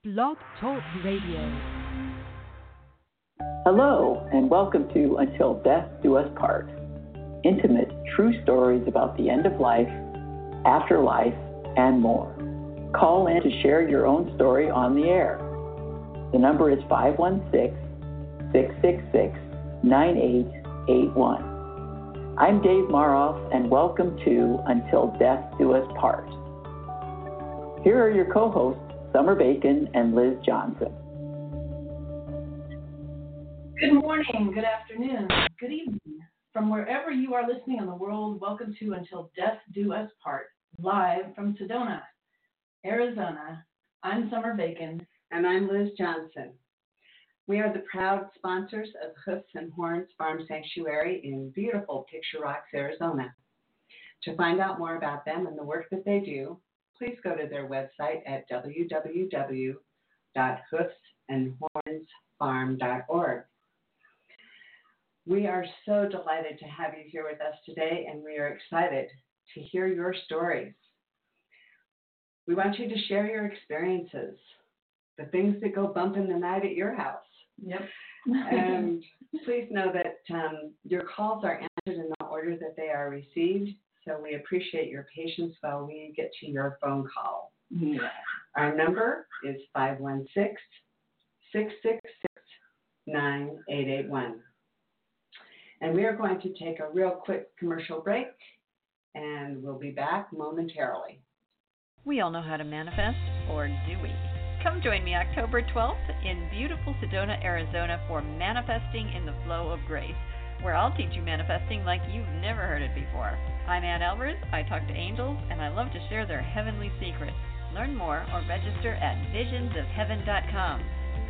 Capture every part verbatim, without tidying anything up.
Blog Talk Radio. Hello, and welcome to Until Death Do Us Part. Intimate, true stories about the end of life, afterlife, and more. Call in to share your own story on the air. The number is five one six, six six six, nine eight eight one. I'm Dave Maroff, and welcome to Until Death Do Us Part. Here are your co-hosts, Summer Bacon and Liz Johnson. Good morning, good afternoon, good evening. From wherever you are listening in the world, welcome to Until Death Do Us Part, live from Sedona, Arizona. I'm Summer Bacon. And I'm Liz Johnson. We are the proud sponsors of Hoofs and Horns Farm Sanctuary in beautiful Picture Rocks, Arizona. To find out more about them and the work that they do, please go to their website at w w w dot hoofs and horns farm dot org. We are so delighted to have you here with us today, and we are excited to hear your stories. We want you to share your experiences, the things that go bump in the night at your house. Yep. And please know that um, your calls are answered in the order that they are received, so we appreciate your patience while we get to your phone call. Yeah. Our number is five one six, six six six, nine eight eight one. And we are going to take a real quick commercial break, and we'll be back momentarily. We all know how to manifest, or do we? Come join me October twelfth in beautiful Sedona, Arizona for Manifesting in the Flow of Grace, where I'll teach you manifesting like you've never heard it before. I'm Ann Alvarez, I talk to angels, and I love to share their heavenly secrets. Learn more or register at visions of heaven dot com.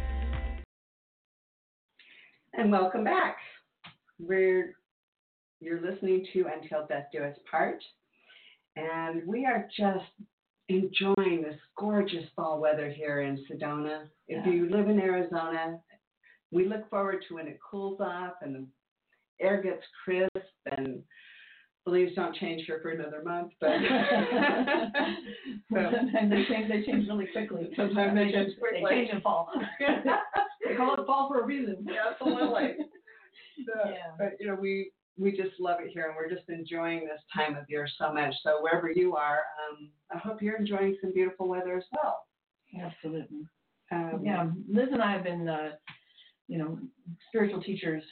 And welcome back. We're, you're listening to Until Death Do Us Part, and we are just enjoying this gorgeous fall weather here in Sedona. If Yeah. you live in Arizona, we look forward to when it cools off and the air gets crisp and the leaves don't change here for another month. But so, and they change, they change really quickly. Sometimes they change quickly. They change in fall. They call it fall for a reason. Absolutely. So, Yeah. But, you know, we, we just love it here, and we're just enjoying this time of year so much. So wherever you are, um, I hope you're enjoying some beautiful weather as well. Absolutely. Um, Yeah, Liz and I have been, uh, you know, spiritual teachers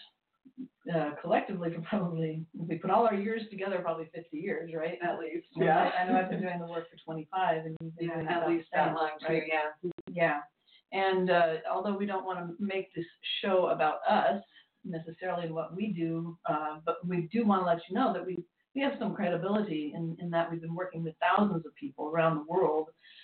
uh, collectively for probably, if we put all our years together, probably fifty years, right? At least, And yeah. I, I know I've been doing the work for twenty-five, and you've been Yeah, doing at about least the that same, long, too, right? yeah. Yeah. And uh, although we don't want to make this show about us necessarily and what we do, uh, but we do want to let you know that we, we have some credibility in, in that we've been working with thousands of people around the world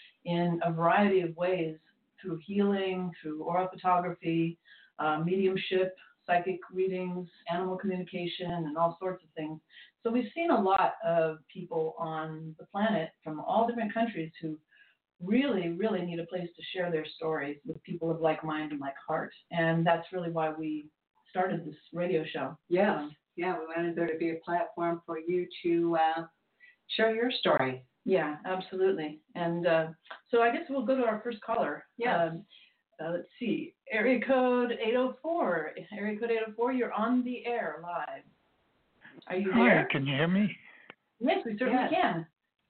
in a variety of ways, through healing, through oral photography, uh, mediumship, psychic readings, animal communication, and all sorts of things. So we've seen a lot of people on the planet from all different countries who really, really need a place to share their stories with people of like mind and like heart. And that's really why we started this radio show. Yes, Um, yeah, we wanted there to be a platform for you to uh, share your story. yeah, absolutely. And uh, so I guess we'll go to our first caller. Yes. Um, uh, let's see, area code eight oh four. Area code eight oh four, you're on the air live. Are you Hi, there? can you hear me? Yes, we certainly Yes. can.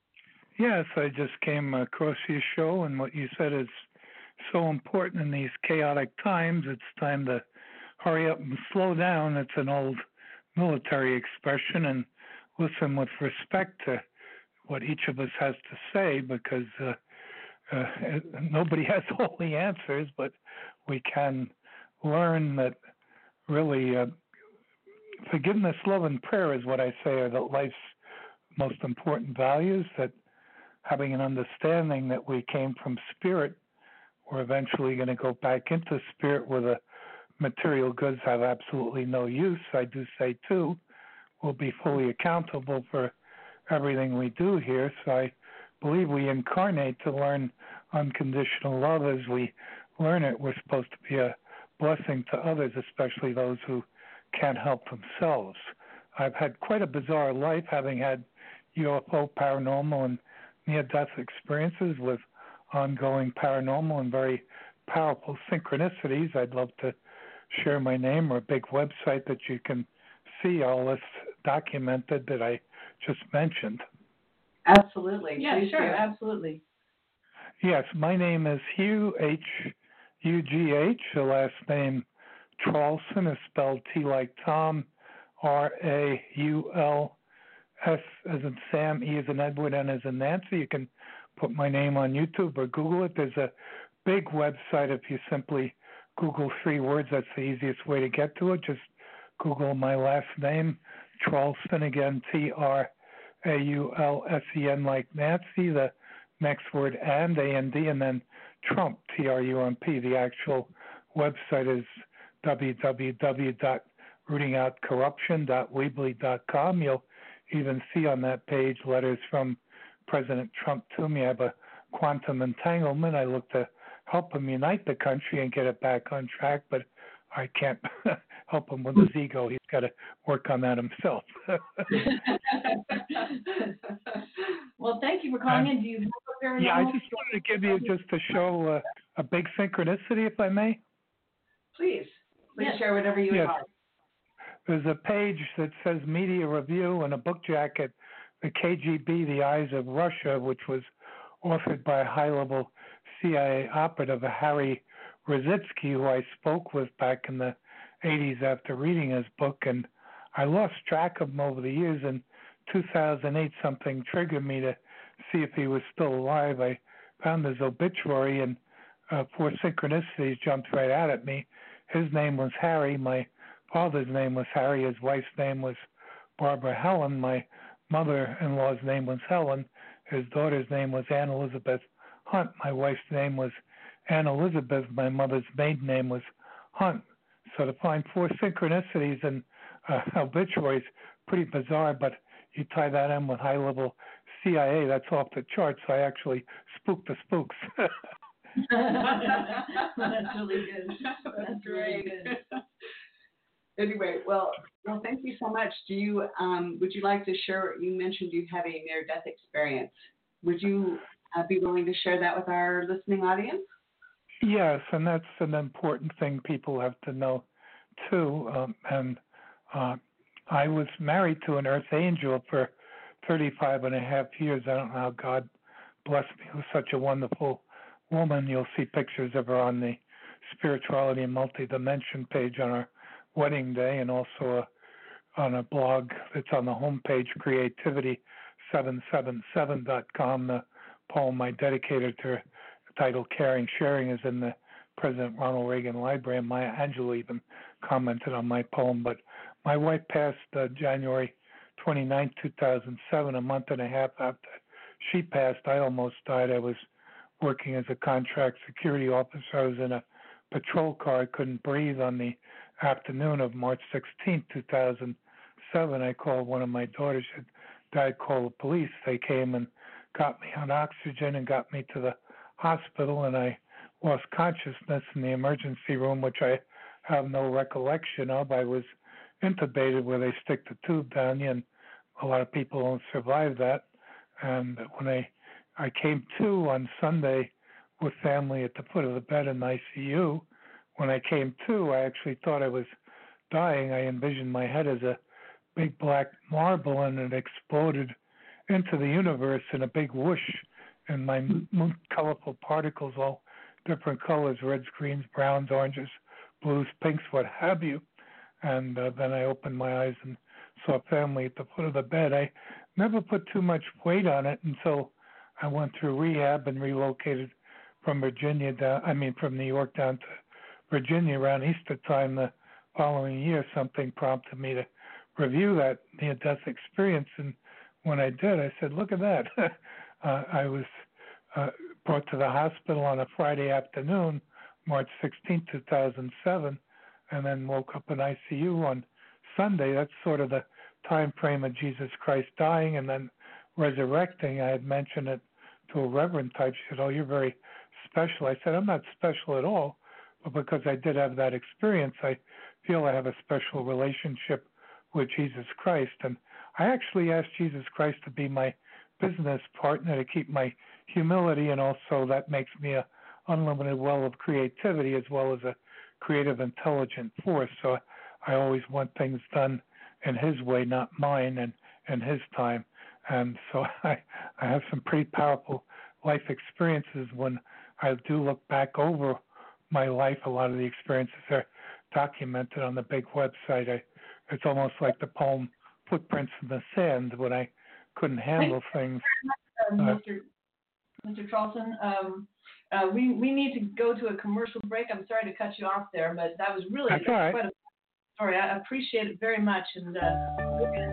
Yes, I just came across your show, and what you said is so important in these chaotic times. It's time to hurry up and slow down. It's an old military expression, and listen with respect to what each of us has to say, because uh, uh, nobody has all the answers, but we can learn that really uh, forgiveness, love, and prayer is what I say are the life's most important values, that having an understanding that we came from spirit, we're eventually going to go back into spirit where the material goods have absolutely no use. I do say, too, we'll be fully accountable for everything we do here. So I believe we incarnate to learn unconditional love. As we learn it, we're supposed to be a blessing to others, especially those who can't help themselves. I've had quite a bizarre life, having had U F O, paranormal, and near-death experiences with ongoing paranormal and very powerful synchronicities, I'd love to share my name or a big website that you can see all this documented that I just mentioned. Absolutely. Yeah, Please sure, do. absolutely. Yes, my name is Hugh, H U G H. The last name Traulsen is spelled T like Tom, R A U L S as in Sam, E as in Edward, N as in Nancy. You can put my name on YouTube or Google it. There's a big website if you simply Google three words. That's the easiest way to get to it. Just Google my last name, Traulsen, again, T R A U L S E N like Nancy, the next word and, A N D, and then Trump, T R U M P. The actual website is w w w dot rooting out corruption dot weebly dot com. You'll even see on that page letters from President Trump to me. I have a quantum entanglement. I look to help him unite the country and get it back on track, but I can't help him with his ego. He's got to work on that himself. Well, thank you for calling um, in. Do you have a very Yeah, I just wanted to give you just to show uh, a big synchronicity, if I may. Please. Please yes. share whatever you yes. want. There's a page that says Media Review and a book jacket, The K G B, The Eyes of Russia, which was authored by a high-level C I A operative, Harry Rositsky, who I spoke with back in the eighties after reading his book, and I lost track of him over the years. In two thousand eight, something triggered me to see if he was still alive. I found his obituary, and uh, four synchronicities jumped right out at me. His name was Harry. My father's name was Harry. His wife's name was Barbara Helen. My mother-in-law's name was Helen. His daughter's name was Anne Elizabeth Hunt. My wife's name was Anne Elizabeth. My mother's maiden name was Hunt. So to find four synchronicities in uh, obituaries, pretty bizarre, but you tie that in with high-level C I A, that's off the charts. So I actually spooked the spooks. That's really good. That's, That's really great. good. Anyway, well, well, thank you so much. Do you um, would you like to share? You mentioned you had a near-death experience. Would you uh, be willing to share that with our listening audience? Yes, and that's an important thing people have to know too. Um, and uh, I was married to an earth angel for thirty-five and a half years. I don't know how God blessed me with such a wonderful woman. You'll see pictures of her on the Spirituality and Multidimension page on our wedding day, and also a, on a blog that's on the homepage, creativity seven seven seven dot com. The poem I dedicated to her, titled Caring Sharing, is in the President Ronald Reagan Library, and Maya Angelou even commented on my poem. But my wife passed uh, January twenty-ninth, two thousand seven, a month and a half after she passed. I almost died. I was working as a contract security officer. I was in a patrol car. I couldn't breathe on the afternoon of March sixteenth, two thousand seven. I called one of my daughters. She had died. Called the police. They came and got me on oxygen and got me to the hospital, and I lost consciousness in the emergency room, which I have no recollection of. I was intubated where they stick the tube down you, and a lot of people don't survive that. And when I I came to on Sunday with family at the foot of the bed in the I C U, when I came to, I actually thought I was dying. I envisioned my head as a big black marble, and it exploded into the universe in a big whoosh, and my m- colorful particles, all different colors, reds, greens, browns, oranges, blues, pinks, what have you. And uh, then I opened my eyes and saw family at the foot of the bed. I never put too much weight on it until I went through rehab and relocated from Virginia down, I mean from New York down to Virginia around Easter time the following year. Something prompted me to review that near-death experience, and when I did, I said, look at that. uh, I was uh, brought to the hospital on a Friday afternoon, March sixteenth, two thousand seven, and then woke up in I C U on Sunday. That's sort of the time frame of Jesus Christ dying and then resurrecting. I had mentioned it to a reverend type. She said, oh, you're very special. I said, I'm not special at all, but because I did have that experience, I feel I have a special relationship with Jesus Christ. And I actually asked Jesus Christ to be my business partner, to keep my humility, and also that makes me a unlimited well of creativity as well as a creative, intelligent force. So I always want things done in his way, not mine, and in his time. And so I, I have some pretty powerful life experiences. When I do look back over my life, a lot of the experiences are documented on the big website. I, it's almost like the poem Footprints in the Sand when I couldn't handle things. Uh, Mister Mister Charlson, um, uh, we, we need to go to a commercial break. I'm sorry to cut you off there, but that was really That's all right. quite a story. I appreciate it very much. And uh,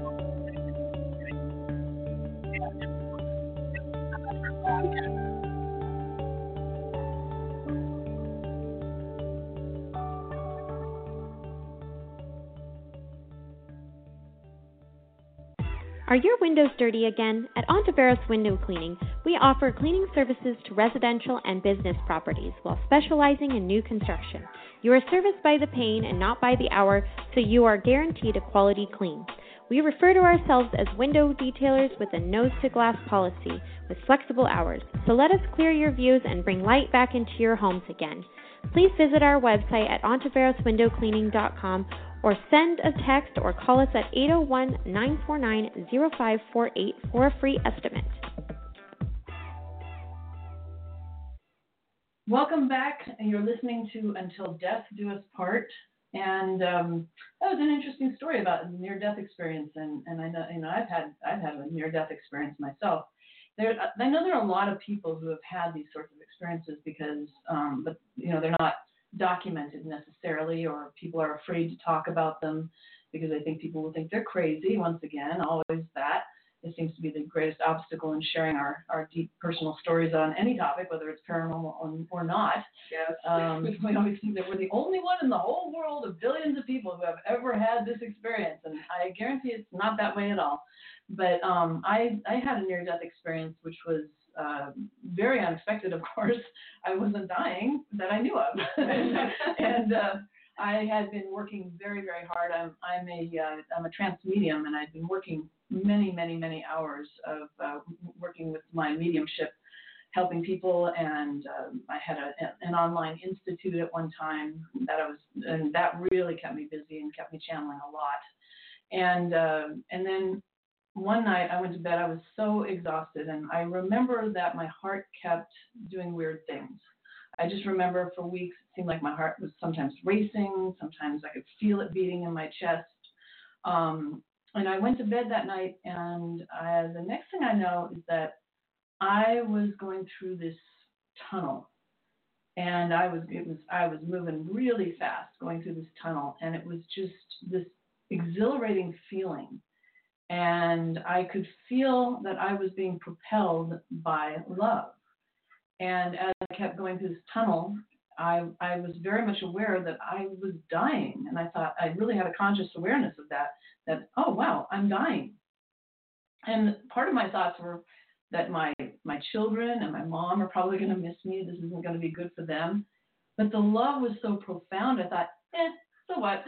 Are your windows dirty again? At Ontiveros Window Cleaning, we offer cleaning services to residential and business properties while specializing in new construction. You are serviced by the pane and not by the hour, so you are guaranteed a quality clean. We refer to ourselves as window detailers with a nose-to-glass policy with flexible hours, so let us clear your views and bring light back into your homes again. Please visit our website at ontiveros window cleaning dot com or send a text or call us at eight oh one, nine four nine, oh five four eight for a free estimate. Welcome back. You're listening to Until Death Do Us Part. And um, that was an interesting story about a near-death experience. And, and I know, you know, I've had I've had a near-death experience myself. There, I know there are a lot of people who have had these sorts of experiences because, um, but you know, they're not documented necessarily, or people are afraid to talk about them because they think people will think they're crazy. Once again, always that. It seems to be the greatest obstacle in sharing our, our deep personal stories on any topic, whether it's paranormal or, or not. Yes. Um, we always think that we're the only one in the whole world of billions of people who have ever had this experience, and I guarantee it's not that way at all. But um, I, I had a near-death experience, which was uh, very unexpected, of course. I wasn't dying that I knew of. and uh, I had been working very, very hard. I'm, I'm, a, uh, I'm a trance medium, and I'd been working many, many, many hours of uh, working with my mediumship, helping people, and um, I had a, an online institute at one time that I was, and that really kept me busy and kept me channeling a lot. And uh, and then one night I went to bed. I was so exhausted, and I remember that my heart kept doing weird things. I just remember for weeks it seemed like my heart was sometimes racing, sometimes I could feel it beating in my chest. Um, and I went to bed that night, and I, the next thing I know is that I was going through this tunnel, and I was it was I was moving really fast going through this tunnel, and it was just this exhilarating feeling. And I could feel that I was being propelled by love. And as I kept going through this tunnel, I, I was very much aware that I was dying. And I thought I really had a conscious awareness of that, that, oh, wow, I'm dying. And part of my thoughts were that my, my children and my mom are probably going to miss me. This isn't going to be good for them. But the love was so profound, I thought, eh, so what?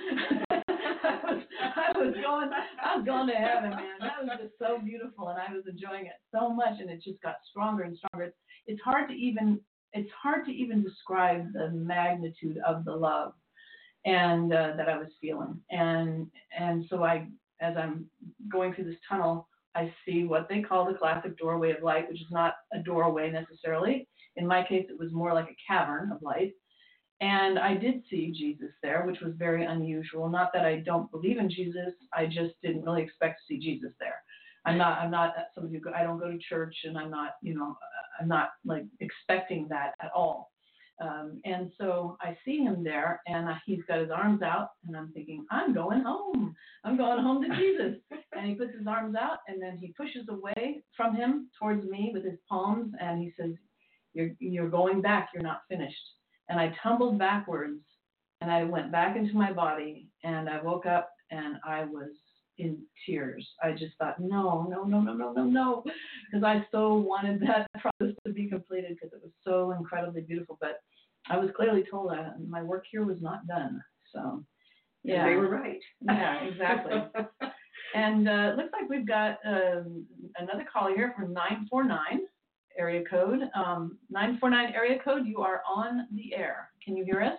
I was, I was going, I was going to heaven, man. That was just so beautiful, and I was enjoying it so much, and it just got stronger and stronger. It's hard to even, it's hard to even describe the magnitude of the love, and uh, that I was feeling. And and so I, as I'm going through this tunnel, I see what they call the classic doorway of light, which is not a doorway necessarily. In my case, it was more like a cavern of light. And I did see Jesus there, which was very unusual. Not that I don't believe in Jesus, I just didn't really expect to see Jesus there. I'm not, I'm not somebody who, I don't go to church, and I'm not, you know, I'm not like expecting that at all. Um, and so I see him there, and he's got his arms out, and I'm thinking, I'm going home. I'm going home to Jesus. And he puts his arms out, and then he pushes away from him towards me with his palms, and he says, you're, you're going back. You're not finished. And I tumbled backwards, and I went back into my body, and I woke up, and I was in tears. I just thought, no, no, no, no, no, no, no, because I so wanted that process to be completed because it was so incredibly beautiful. But I was clearly told that my work here was not done. So, yeah. And they were right. Yeah, exactly. And uh, it looks like we've got um, another call here from nine four nine. area code. Um, nine four nine area code, you are on the air. Can you hear us?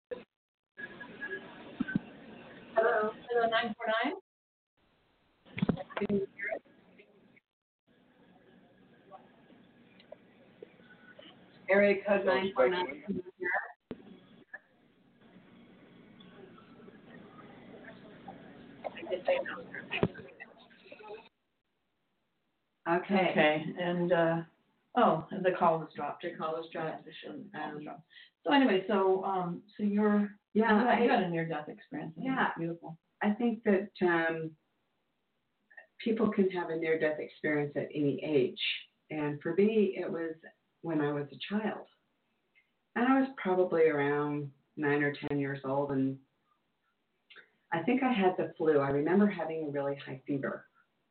Hello, hello, nine four nine. Can you hear us? Area code nine four nine. Can you hear us? Okay. Okay, and uh, oh, and the call was dropped. The call was dropped. The show- the call was dropped. So anyway, so um, so you're Yeah, you had, you I- had a near-death experience. I think Yeah. it's beautiful. I think that um, people can have a near-death experience at any age. And for me, it was when I was a child. And I was probably around nine or ten years old. And I think I had the flu. I remember having a really high fever.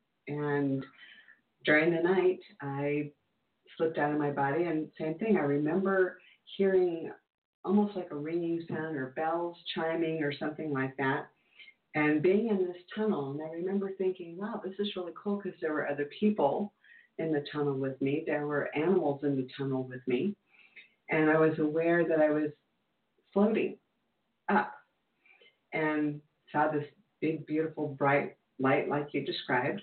And during the night, I slipped out of my body. And same thing, I remember hearing almost like a ringing sound or bells chiming or something like that. And being in this tunnel, and I remember thinking, wow, this is really cool because there were other people in the tunnel with me. There were animals in the tunnel with me. And I was aware that I was floating up and saw this big, beautiful, bright light like you described.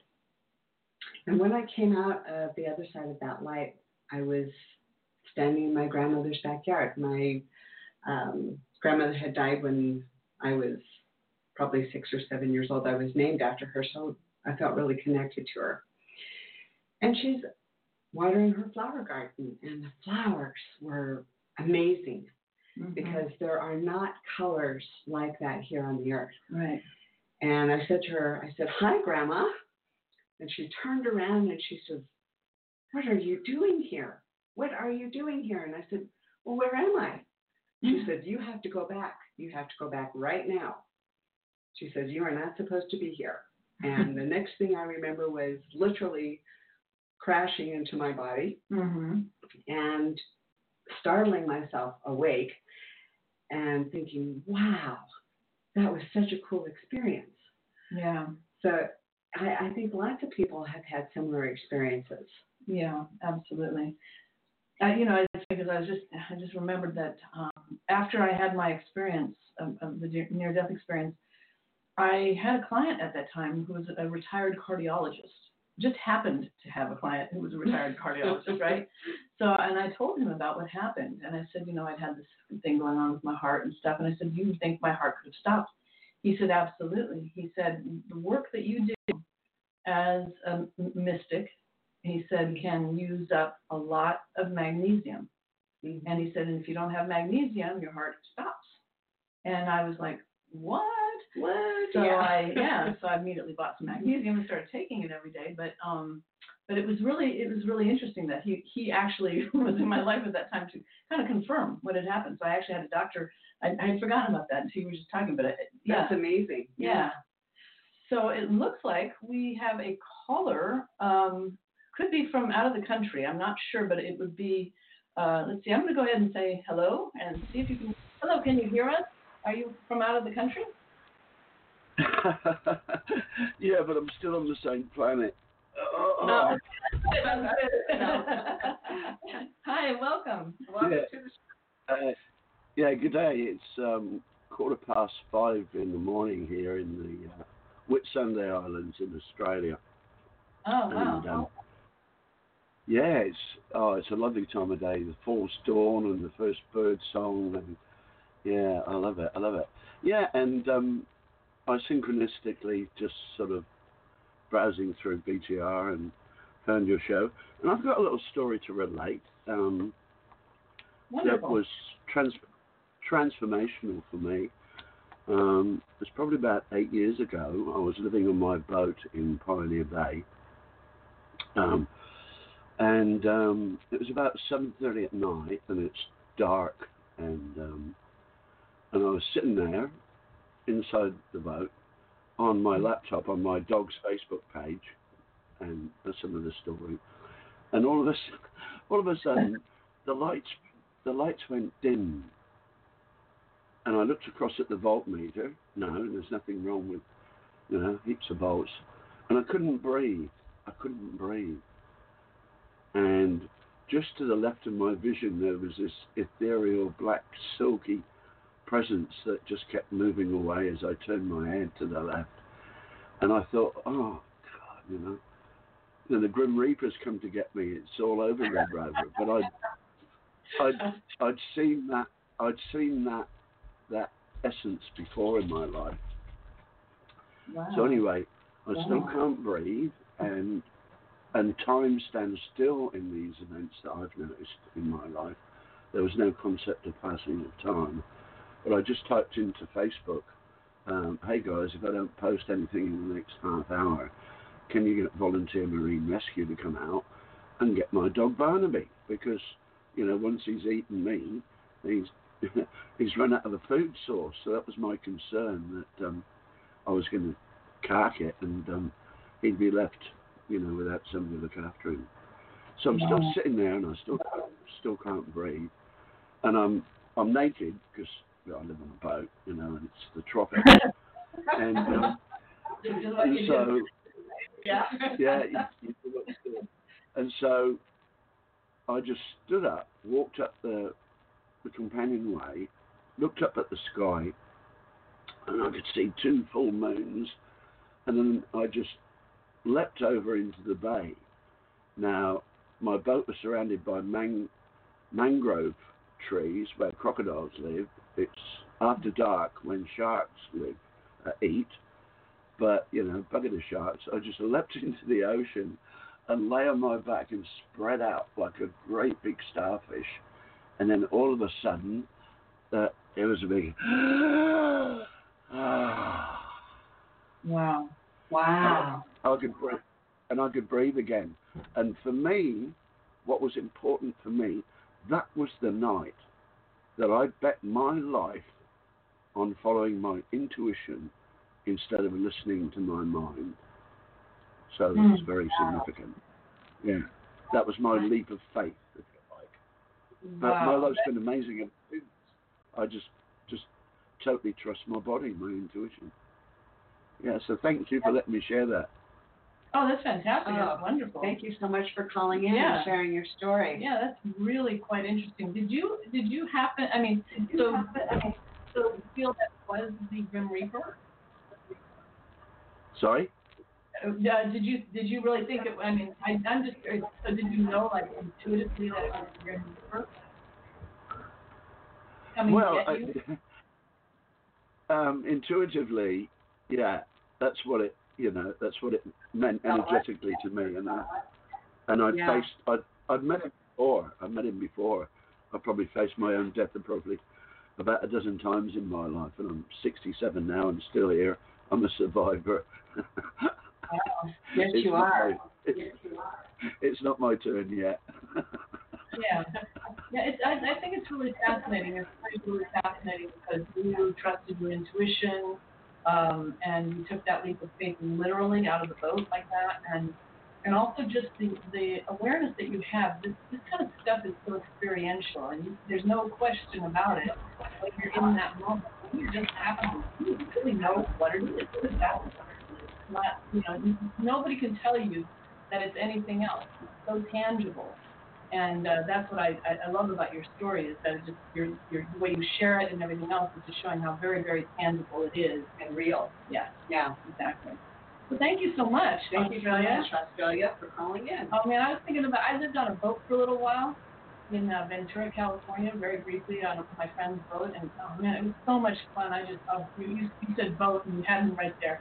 And when I came out of the other side of that light, I was standing in my grandmother's backyard. My um, grandmother had died when I was probably six or seven years old. I was named after her, so I felt really connected to her. And she's watering her flower garden, and the flowers were amazing mm-hmm. because there are not colors like that here on the earth. Right. And I said to her, I said, hi, Grandma. And she turned around and she said, what are you doing here? What are you doing here? And I said, well, where am I? She mm-hmm. said, you have to go back. You have to go back right now. She said, you are not supposed to be here. And the next thing I remember was literally crashing into my body mm-hmm. and startling myself awake and thinking, wow, that was such a cool experience. Yeah. So I, I think lots of people have had similar experiences. Yeah, absolutely. Uh, you know, it's because I was just, I just remembered that um, after I had my experience of, of the near-death experience, I had a client at that time who was a retired cardiologist. Just happened to have a client who was a retired cardiologist, right? So, and I told him about what happened, and I said, you know, I'd had this thing going on with my heart and stuff, and I said, do you think my heart could have stopped? He said, absolutely. He said, the work that you do as a mystic, he said, can use up a lot of magnesium. Mm-hmm. And he said, and if you don't have magnesium, your heart stops. And I was like, what? What? So yeah. I yeah, so I immediately bought some magnesium and started taking it every day. But um, but it was really it was really interesting that he he actually was in my life at that time to kind of confirm what had happened. So I actually had a doctor. I, I had forgotten about that until you were just talking about it. Yeah. That's amazing. Yeah. yeah. So it looks like we have a caller. Um, could be from out of the country. I'm not sure, but it would be. Uh, let's see. I'm going to go ahead and say hello and see if you can. Hello, can you hear us? Are you from out of the country? Yeah, but I'm still on the same planet. Oh. No. no. Hi, welcome. Welcome yeah. to the show. Uh, yeah, good day. It's um, quarter past five in the morning here in the uh, Whitsunday Islands in Australia. Oh, wow. And, um, yeah, it's oh, it's a lovely time of day. The false dawn and the first bird song, and yeah, I love it. I love it. Yeah, and um, I synchronistically just sort of browsing through B T R and found your show, and I've got a little story to relate. Um, Wonderful. That was trans- transformational for me. Um, it was probably about eight years ago. I was living on my boat in Pioneer Bay, um, and um, it was about seven thirty at night, and it's dark, and um, and I was sitting there inside the boat on my laptop on my dog's Facebook page, and that's another story. And all of a all of a sudden, the lights the lights went dim, and I looked across at the voltmeter. No, there's nothing wrong with, you know, heaps of volts, and I couldn't breathe. I couldn't breathe, and just to the left of my vision, there was this ethereal, black, silky presence that just kept moving away as I turned my head to the left. And I thought, oh, God, you know, then the Grim Reaper's come to get me. It's all over Red Rover. But I'd, I'd, I'd seen that, I'd seen that, that essence before in my life. Wow. So anyway, I wow. still can't breathe, and and time stands still in these events that I've noticed in my life. There was no concept of passing of time, but I just typed into Facebook, um, hey guys, if I don't post anything in the next half hour, can you get Volunteer Marine Rescue to come out and get my dog Barnaby? Because, you know, once he's eaten me, he's he's run out of the food source. So that was my concern, that um, I was going to cark it and um, he'd be left, you know, without somebody to look after him. So I'm still sitting there and I still still can't breathe, and I'm I'm naked because well, I live on a boat, you know, and it's the tropics, and, um, and so yeah, yeah, you, you do what you do. And so I just stood up, walked up the the companionway, looked up at the sky, and I could see two full moons, and then I just leapt over into the bay. Now, my boat was surrounded by mang- mangrove trees where crocodiles live. It's after dark when sharks live, uh, eat, but, you know, bugger the sharks. I just leapt into the ocean and lay on my back and spread out like a great big starfish. And then all of a sudden, uh, it was a big... wow. Wow. I could breathe, and I could breathe again. And for me, what was important for me, that was the night that I bet my life on following my intuition instead of listening to my mind. So mm. it's very significant. Yeah, that was my leap of faith, if you like. But Wow. my life's been amazing. I just, just totally trust my body, my intuition. Yeah, so thank you for letting me share that. Oh, that's fantastic. Oh, that's wonderful. Thank you so much for calling in Yeah. and sharing your story. Yeah, that's really quite interesting. Did you did you happen? I mean, so happen, I mean, so you feel that was the Grim Reaper? Sorry? Uh, did you did you really think it? I mean, I, I'm just curious. So did you know, like, intuitively that it was the Grim Reaper coming Well, to get you? I, um, intuitively, yeah, that's what it. You know, that's what it meant energetically to me, and I and I'd Yeah. faced. I'd I'd met him before. I met him before. I probably faced my own death probably about a dozen times in my life, and I'm sixty-seven now and still here. I'm a survivor. Wow. Yes, It's you not are. my- it's, it's not my turn yet. Yeah, yeah. It's, I, I think it's really fascinating. It's really fascinating because you trusted your intuition, um, and you took that leap of faith literally out of the boat like that, and and also just the, the awareness that you have. This this kind of stuff is so experiential, and you, there's no question about it. When you're in that moment, you just happen to you really know what it is. It's about not, you know, nobody can tell you that it's anything else. It's so tangible. And uh, that's what I, I, I love about your story, is that it's just your, your, the way you share it and everything else is just showing how very, very tangible it is and real. Yeah, Yeah. exactly. So thank you so much, Thank you Australia. very much, Australia, for calling in. Oh, man, I was thinking about, I lived on a boat for a little while in uh, Ventura, California, very briefly on my friend's boat, and oh, man, it was so much fun. I just, oh, you, you, you said boat, and you had me right there.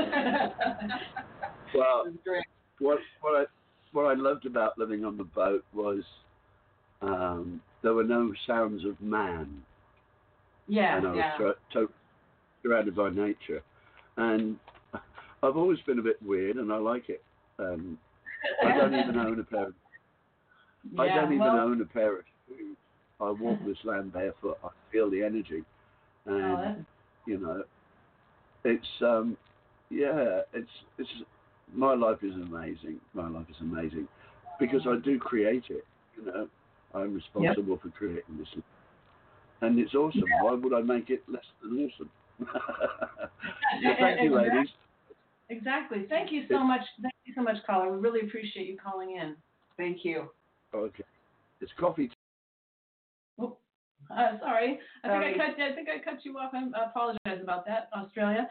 Well, what what I what I loved about living on the boat was um, there were no sounds of man, Yeah, and I was yeah. sur- to- surrounded by nature, and I've always been a bit weird, and I like it. Um, I don't even own a pair. Of, yeah, I don't even well, own a pair of shoes. I walk this land barefoot. I feel the energy, and oh, that's, you know, it's um, yeah, it's it's my life is amazing. My life is amazing because I do create it. You know, I'm responsible yep. for creating this, and it's awesome. Yeah. Why would I make it less than awesome? So thank you, ladies. Exactly. Thank you so much. Thank you so much, caller. We really appreciate you calling in. Thank you. Okay. it's coffee. Oh, uh, sorry, I Sorry. think I cut. I think I cut you off. I apologize about that, Australia.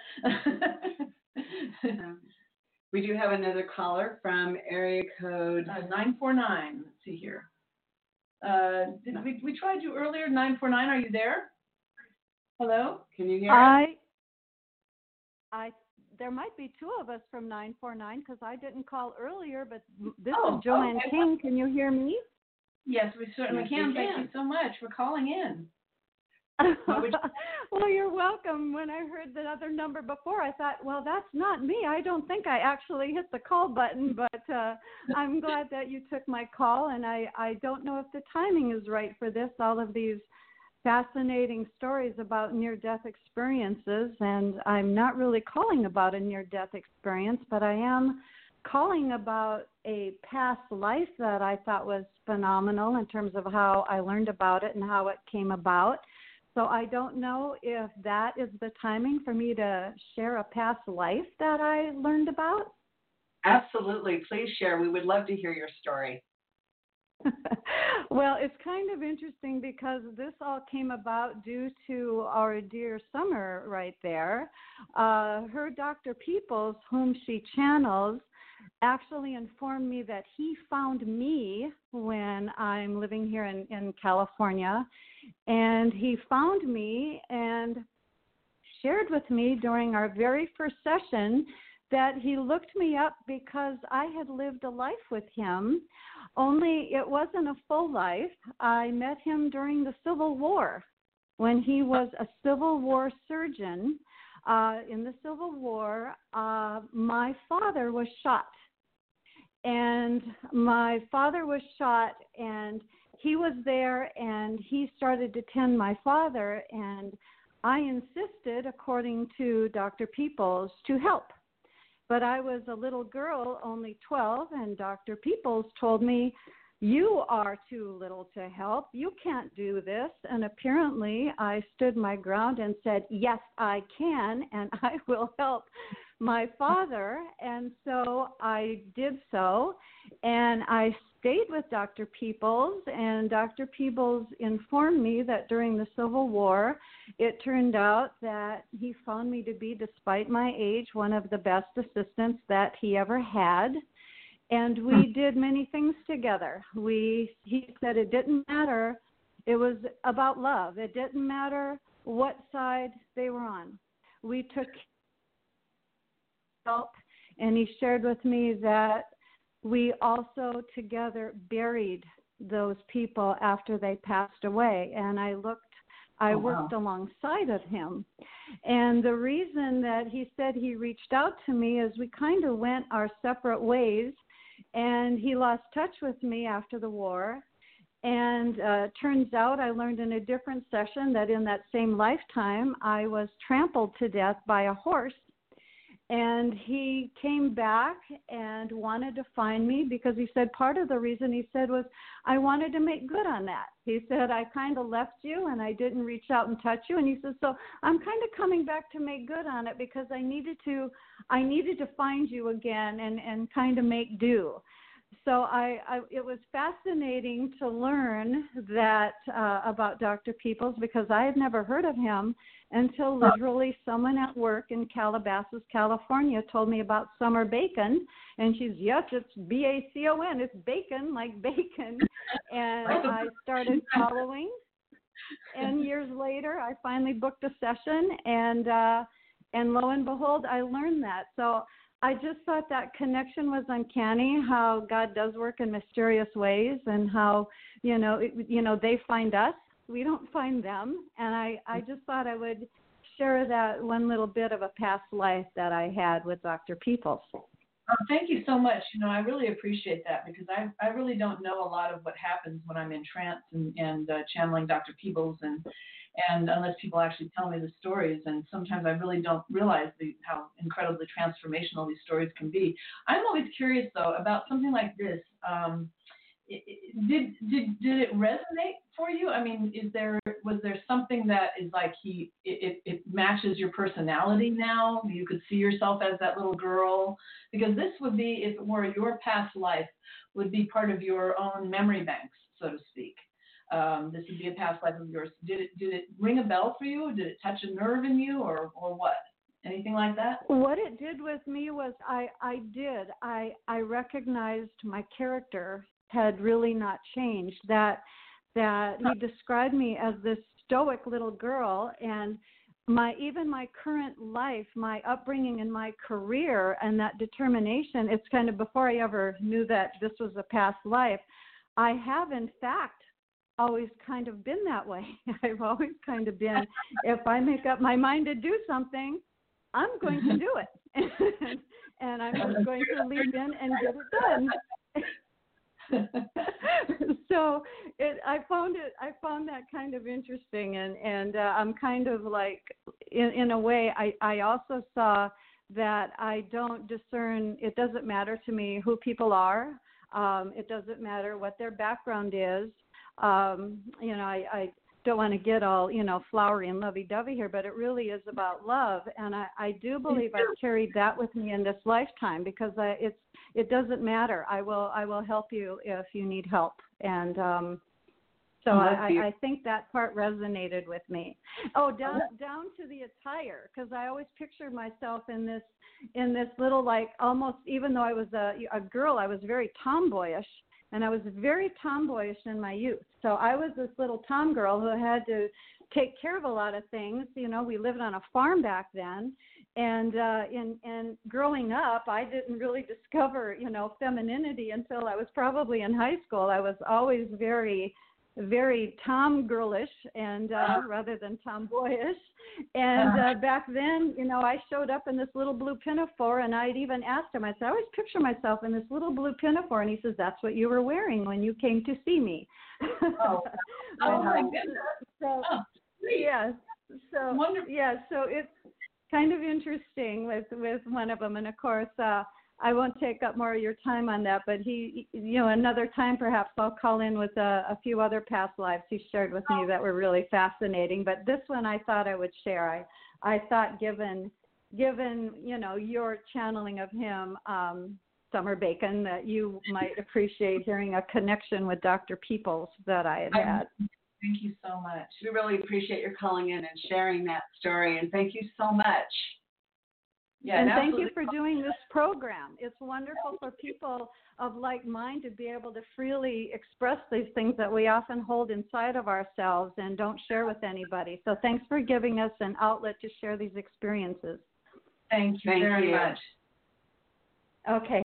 Um, we do have another caller from area code uh, nine four nine. Let's see here. Uh, did we we tried you earlier? Nine four nine. Are you there? Hello. Can you hear I, us? I, there might be two of us from nine four nine because I didn't call earlier, but this Oh, is Joanne okay. King. Can you hear me? Yes, we certainly Yes, can. we Thank can. you so much for calling in. Well, you're welcome. When I heard the other number before, I thought, well, that's not me. I don't think I actually hit the call button, but uh, I'm glad that you took my call, and I, I don't know if the timing is right for this, all of these fascinating stories about near-death experiences, and I'm not really calling about a near-death experience, but I am calling about a past life that I thought was phenomenal in terms of how I learned about it and how it came about. So I don't know if that is the timing for me to share a past life that I learned about. Absolutely. Please share. We would love to hear your story. Well, it's kind of interesting because this all came about due to our dear Summer right there. Uh, her Doctor Peoples, whom she channels, actually informed me that he found me when I'm living here in, in California. And he found me and shared with me during our very first session that he looked me up because I had lived a life with him, only it wasn't a full life. I met him during the Civil War when he was a Civil War surgeon. Uh, in the Civil War, uh, my father was shot. And my father was shot, and he was there, and he started to tend my father, and I insisted, according to Doctor Peoples, to help. But I was a little girl, only twelve, and Doctor Peoples told me, you are too little to help. You can't do this. And apparently I stood my ground and said, yes, I can, and I will help my father. And so I did so, and I stayed with Doctor Peoples, and Doctor Peoples informed me that during the Civil War, it turned out that he found me to be, despite my age, one of the best assistants that he ever had. And we did many things together. We, he said it didn't matter. It was about love. It didn't matter what side they were on. We took help, and he shared with me that we also together buried those people after they passed away. And I looked, I Oh, wow. worked alongside of him. And the reason that he said he reached out to me is we kind of went our separate ways, and he lost touch with me after the war. And uh, turns out I learned in a different session that in that same lifetime, I was trampled to death by a horse. And he came back and wanted to find me because he said part of the reason he said was I wanted to make good on that. He said, I kind of left you and I didn't reach out and touch you. And he said, so I'm kind of coming back to make good on it because I needed to, I needed to find you again and, and kind of make do. So I, I, it was fascinating to learn that uh, about Doctor Peoples because I had never heard of him until literally someone at work in Calabasas, California told me about Summer Bacon. And she's, yes, it's B A C O N. It's bacon, like bacon. And I started following. And years later, I finally booked a session. And, uh, and lo and behold, I learned that. So I just thought that connection was uncanny, how God does work in mysterious ways and how, you know, it, you know, they find us. We don't find them. And I, I just thought I would share that one little bit of a past life that I had with Doctor Peoples. Oh, thank you so much. You know, I really appreciate that because I I really don't know a lot of what happens when I'm in trance and, and uh, channeling Doctor Peoples and and unless people actually tell me the stories, and sometimes I really don't realize the, how incredibly transformational these stories can be. I'm always curious though about something like this. Um, it, it, did did did it resonate for you? I mean, is there was there something that is like he it, it matches your personality now? You could see yourself as that little girl, because this would be, if it were your past life, would be part of your own memory banks, so to speak. Um, this would be a past life of yours. Did it did it ring a bell for you? Did it touch a nerve in you, or or what? Anything like that? What it did with me was I I did I I recognized my character had really not changed. That that he described me as this stoic little girl, and my even my current life, my upbringing and my career and that determination, it's kind of before I ever knew that this was a past life, I have in fact always kind of been that way. I've always kind of been, if I make up my mind to do something, I'm going to do it. and, and I'm just going to leap in and get it done. so it, I found it. I found that kind of interesting, and and uh, I'm kind of like, in, in a way, I, I also saw that I don't discern. It doesn't matter to me who people are. Um, it doesn't matter what their background is. Um, you know, I, I don't want to get all, you know, flowery and lovey-dovey here, but it really is about love. And I, I do believe I've carried that with me in this lifetime, because I, it's, it doesn't matter. I will, I will help you if you need help. And um, so oh, I, I think that part resonated with me. Oh, down, down to the attire, because I always pictured myself in this, in this little, like, almost, even though I was a, a girl, I was very tomboyish. And I was very tomboyish in my youth. So I was this little tom girl who had to take care of a lot of things. You know, we lived on a farm back then. And uh, in, in growing up, I didn't really discover, you know, femininity until I was probably in high school. I was always very, very tom girlish and uh, rather than tomboyish. And uh, back then, you know, I showed up in this little blue pinafore, and I'd even asked him, I said, I always picture myself in this little blue pinafore. And he says, that's what you were wearing when you came to see me. Oh, oh my goodness. So, oh, yes. So, Wonderful. yeah, so it's kind of interesting with, with one of them. And of course, uh, I won't take up more of your time on that, but he, you know, another time perhaps I'll call in with a, a few other past lives he shared with me that were really fascinating. But this one I thought I would share. I, I thought given, given, you know, your channeling of him, um, Summer Bacon, that you might appreciate hearing a connection with Doctor Peoples that I had had. Thank you so much. We really appreciate your calling in and sharing that story, and thank you so much. Yeah, and thank you for doing this program. It's wonderful for people of like mind to be able to freely express these things that we often hold inside of ourselves and don't share with anybody. So thanks for giving us an outlet to share these experiences. Thank you thank very you. much. Okay.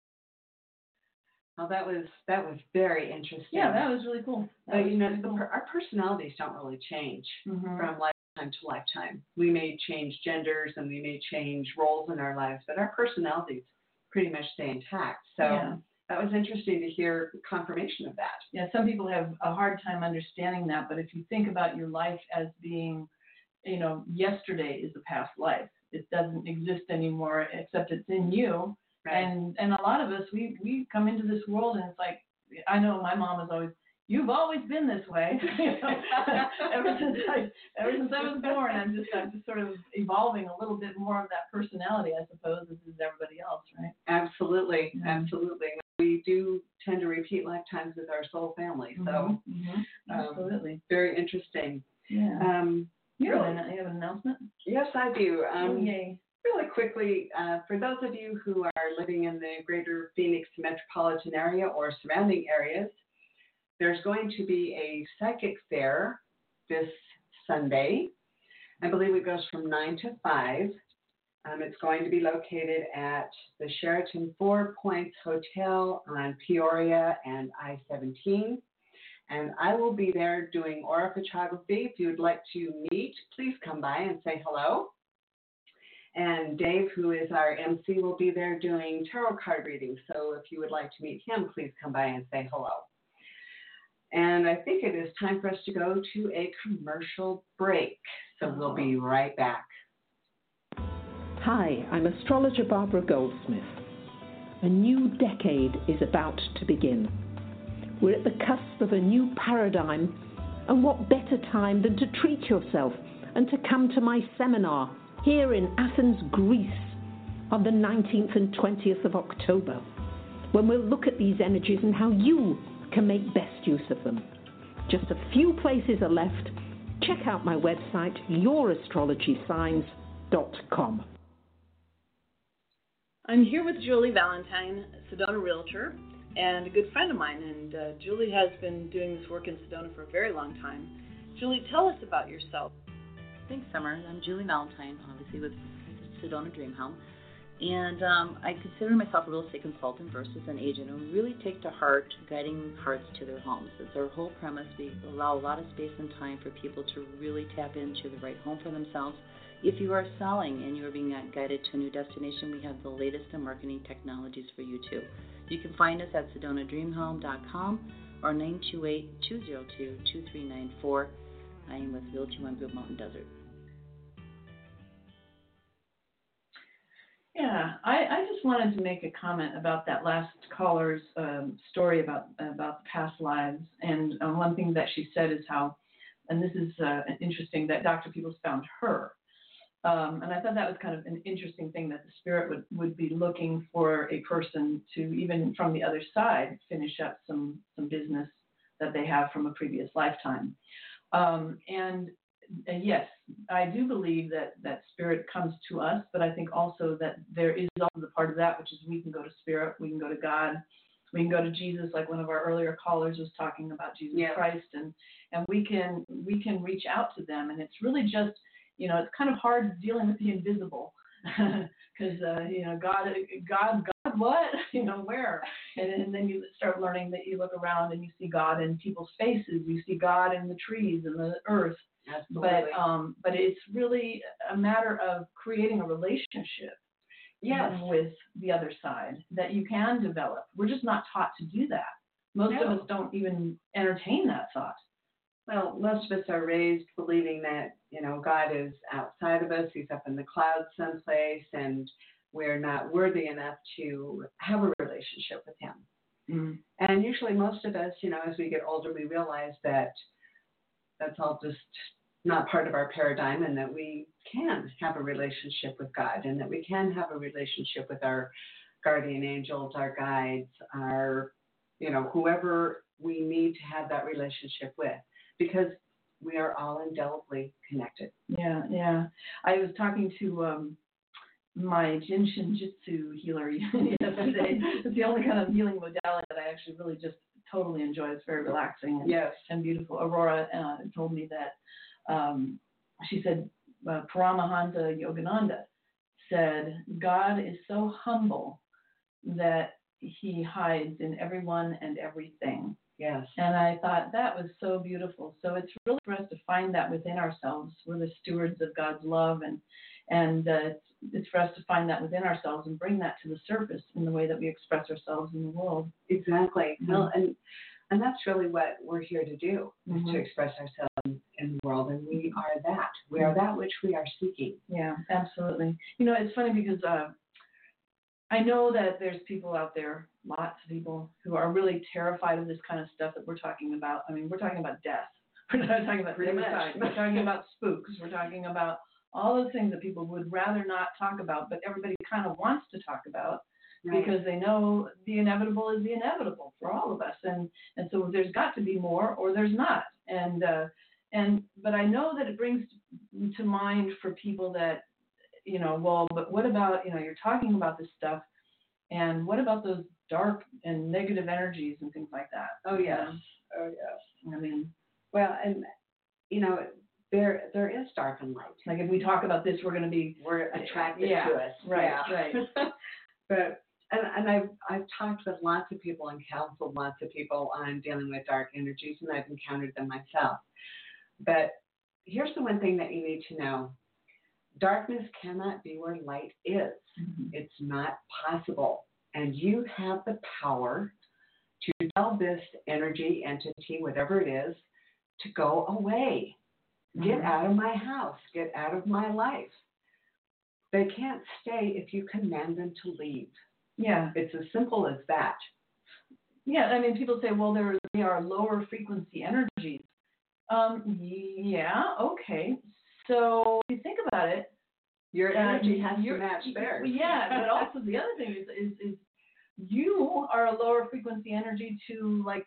Well, that was that was very interesting. Yeah, that was really cool. That But was you know, really the, cool. our personalities don't really change Mhm. from lifetime to lifetime. We may change genders and we may change roles in our lives, but our personalities pretty much stay intact. So Yeah. that was interesting to hear confirmation of that. Yeah, some people have a hard time understanding that, but if you think about your life as being, you know, yesterday is a past life. It doesn't exist anymore, except it's in you. Right. And and a lot of us, we, we come into this world and it's like, I know my mom is always, you've always been this way. You know, ever since I ever since I was born, I'm just I'm just sort of evolving a little bit more of that personality, I suppose, as is everybody else, right? Absolutely, Mm-hmm. absolutely. We do tend to repeat lifetimes with our soul family, so mm-hmm. um, Absolutely, very interesting. Yeah. Um, you, have really, an, you have an announcement? Yes, I do. Um, oh, yay. Really quickly, uh, for those of you who are living in the greater Phoenix metropolitan area or surrounding areas, there's going to be a psychic fair this Sunday. I believe it goes from nine to five. Um, it's going to be located at the Sheraton Four Points Hotel on Peoria and I seventeen. And I will be there doing aura photography. If you would like to meet, please come by and say hello. And Dave, who is our M C, will be there doing tarot card readings. So if you would like to meet him, please come by and say hello. And I think it is time for us to go to a commercial break. So we'll be right back. Hi, I'm astrologer Barbara Goldsmith. A new decade is about to begin. We're at the cusp of a new paradigm, and what better time than to treat yourself and to come to my seminar here in Athens, Greece, on the nineteenth and twentieth of October, when we'll look at these energies and how you can make best use of them. Just a few places are left. Check out my website, your astrology signs dot com. I'm here with Julie Valentine, Sedona Realtor, and a good friend of mine. And uh, Julie has been doing this work in Sedona for a very long time. Julie, tell us about yourself. Thanks, Summer. I'm Julie Valentine, obviously with Sedona Dream Home. And um, I consider myself a real estate consultant versus an agent, and really take to heart guiding hearts to their homes. It's our whole premise. We allow a lot of space and time for people to really tap into the right home for themselves. If you are selling and you are being guided to a new destination, we have the latest in marketing technologies for you too. You can find us at sedona dream home dot com or nine two eight, two zero two, two three nine four. I am with Realty One Group Mountain Desert. Yeah, I, I just wanted to make a comment about that last caller's um, story about about past lives. And uh, one thing that she said is how, and this is uh, interesting, that Doctor Peoples found her. Um, and I thought that was kind of an interesting thing, that the spirit would, would be looking for a person to, even from the other side, finish up some, some business that they have from a previous lifetime. Um, and, and yes, I do believe that, that spirit comes to us, but I think also that there is also the part of that, which is we can go to spirit, we can go to God, we can go to Jesus, like one of our earlier callers was talking about Jesus Yeah. Christ, and, and we can we can reach out to them. And it's really just, you know, it's kind of hard dealing with the invisible because, uh, you know, God, God, God, what? You know, where? And, and then you start learning that you look around and you see God in people's faces. You see God in the trees and the earth. Absolutely. But, um, but it's really a matter of creating a relationship yes. with the other side that you can develop. We're just not taught to do that. Most No. of us don't even entertain that thought. Well, most of us are raised believing that, you know, God is outside of us. He's up in the clouds someplace, and we're not worthy enough to have a relationship with him. Mm. And usually most of us, you know, as we get older, we realize that that's all just not part of our paradigm, and that we can have a relationship with God, and that we can have a relationship with our guardian angels, our guides, our, you know, whoever we need to have that relationship with. Because we are all indelibly connected. Yeah, yeah. I was talking to um, my Jin Shin Jitsu healer yesterday. It's the only kind of healing modality that I actually really just totally enjoy. It's very relaxing and, yes. and beautiful. Aurora uh, told me that, um, she said, uh, Paramahansa Yogananda said, God is so humble that he hides in everyone and everything. Yes. And I thought that was so beautiful. So it's really for us to find that within ourselves. We're the stewards of God's love, and and uh, it's, it's for us to find that within ourselves and bring that to the surface in the way that we express ourselves in the world. Exactly. Mm-hmm. Well, and and that's really what we're here to do, is Mm-hmm. to express ourselves in, in the world, and we are that. We are that which we are seeking. Yeah, absolutely. You know, it's funny because uh, I know that there's people out there, lots of people, who are really terrified of this kind of stuff that we're talking about. I mean, we're talking about death. We're not talking about Pretty suicide. much. We're talking about spooks. We're talking about all those things that people would rather not talk about, but everybody kind of wants to talk about Right. because they know the inevitable is the inevitable for all of us. And and so there's got to be more, or there's not. And uh, and but I know that it brings to mind for people that, you know, well, but what about, you know, you're talking about this stuff, and what about those dark and negative energies and things like that? Oh, yes. Um, Oh, yes. I mean, well, and, you know, there there is dark and light. like if we talk about this, we're going to be We're attracted yeah, to it. right, yeah. right. But and, and I've I've talked with lots of people and counseled lots of people on dealing with dark energies, and I've encountered them myself. But here's the one thing that you need to know: darkness cannot be where light is. Mm-hmm. It's not possible, and you have the power to tell this energy, entity, whatever it is, to go away. Mm-hmm. Get out of my house. Get out of my life. They can't stay if you command them to leave. Yeah. It's as simple as that. Yeah, I mean, people say, well, there they are lower frequency energies. Um, yeah, okay. So if you think about it, your uh, energy has your, to match theirs. Yeah, but also the other thing is, is, is you are a lower frequency energy to like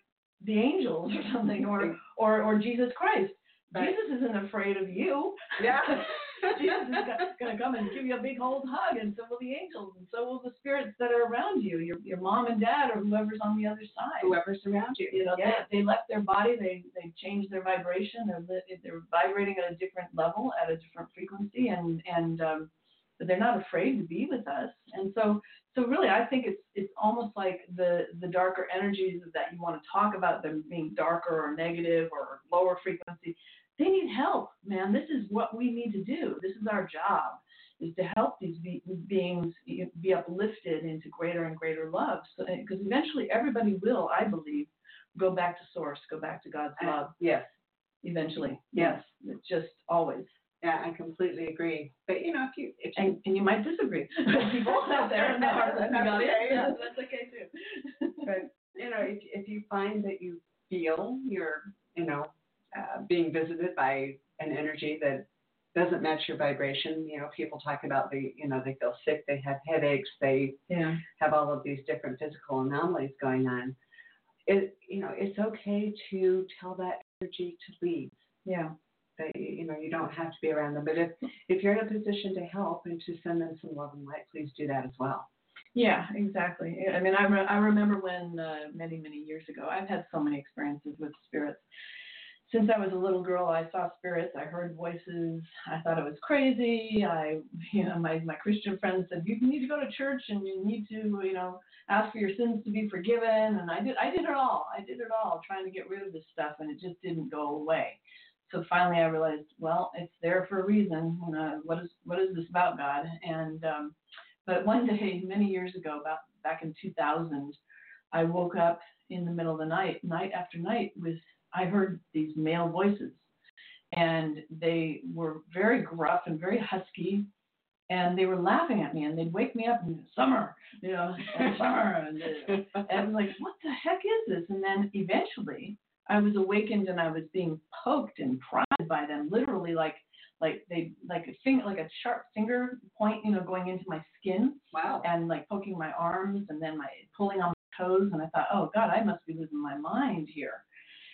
the angels or something, or or or Jesus Christ. Right. Jesus isn't afraid of you. Yeah. Jesus is going to come and give you a big old hug, and so will the angels, and so will the spirits that are around you, your your mom and dad, or whoever's on the other side. Whoever's around you. You know, yeah. they, they left their body, they they changed their vibration, they're li- they're vibrating at a different level, at a different frequency, and and um, but they're not afraid to be with us. And so so really, I think it's it's almost like the the darker energies that you want to talk about, them being darker or negative or lower frequency. They need help, man. This is what we need to do. This is our job, is to help these be- beings be uplifted into greater and greater love. So, because eventually everybody will, I believe, go back to source, go back to God's love. Uh, yes. Eventually. Yes. It's just always. Yeah, I completely agree. But, you know, if you... If you and, and you might disagree. People out there in the heart of the audience. Yeah. That's okay, too. But, you know, if, if you find that you feel you're, you know, Uh, being visited by an energy that doesn't match your vibration. You know, people talk about the, you know, they feel sick, they have headaches, they yeah. have all of these different physical anomalies going on. It, you know, it's okay to tell that energy to leave. Yeah. That, you know, you don't have to be around them. But if, if you're in a position to help and to send them some love and light, please do that as well. Yeah, exactly. I mean, I, re- I remember when uh, many, many years ago, I've had so many experiences with spirits. Since I was a little girl, I saw spirits. I heard voices. I thought it was crazy. I, you know, my, my Christian friends said, you need to go to church and you need to, you know, ask for your sins to be forgiven. And I did, I did it all. I did it all, trying to get rid of this stuff, and it just didn't go away. So finally, I realized, well, it's there for a reason. You know, what is, what is this about, God? And, um, but one day, many years ago, about back in two thousand, I woke up in the middle of the night, night after night, with I heard these male voices, and they were very gruff and very husky, and they were laughing at me, and they'd wake me up and summer, you know, and summer, and, and I was like, what the heck is this? And then eventually I was awakened, and I was being poked and prodded by them, literally like like they like a finger, like a sharp finger point, you know, going into my skin. Wow. And like poking my arms, and then my pulling on my toes, and I thought, oh God, I must be losing my mind here.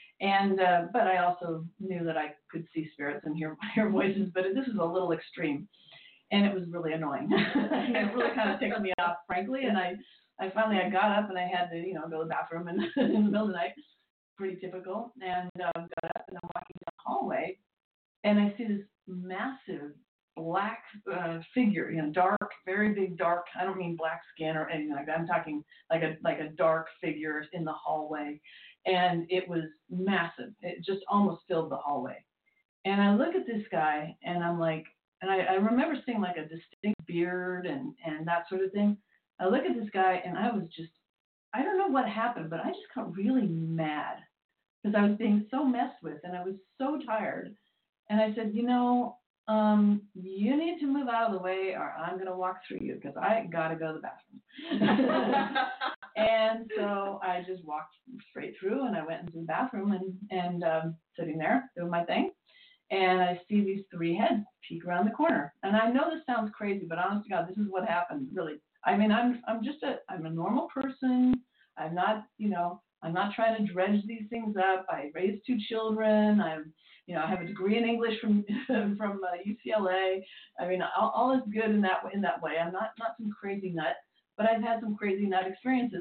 And uh, but I also knew that I could see spirits and hear hear voices, but this is a little extreme, and it was really annoying. It really kind of ticked me off, frankly. And I, I finally I got up and I had to you know go to the bathroom and in the middle of the night, pretty typical. And uh, got up and I'm walking down the hallway, and I see this massive black uh, figure, you know, dark, very big dark. I don't mean black skin or anything like that. I'm talking like a like a dark figure in the hallway. And it was massive. It just almost filled the hallway. And I look at this guy, and I'm like, and I, I remember seeing like a distinct beard and, and that sort of thing. I look at this guy, and I was just, I don't know what happened, but I just got really mad because I was being so messed with, and I was so tired. And I said, you know, um, you need to move out of the way, or I'm going to walk through you because I got to go to the bathroom. And so I just walked straight through, and I went into the bathroom and, and um, sitting there doing my thing. And I see these three heads peek around the corner. And I know this sounds crazy, but honest to God, this is what happened, really. I mean, I'm I'm just a, I'm a normal person. I'm not, you know, I'm not trying to dredge these things up. I raised two children. I'm, you know, I have a degree in English from from uh, U C L A. I mean, all, all is good in that in that way. I'm not not some crazy nut. But I've had some crazy nut experiences.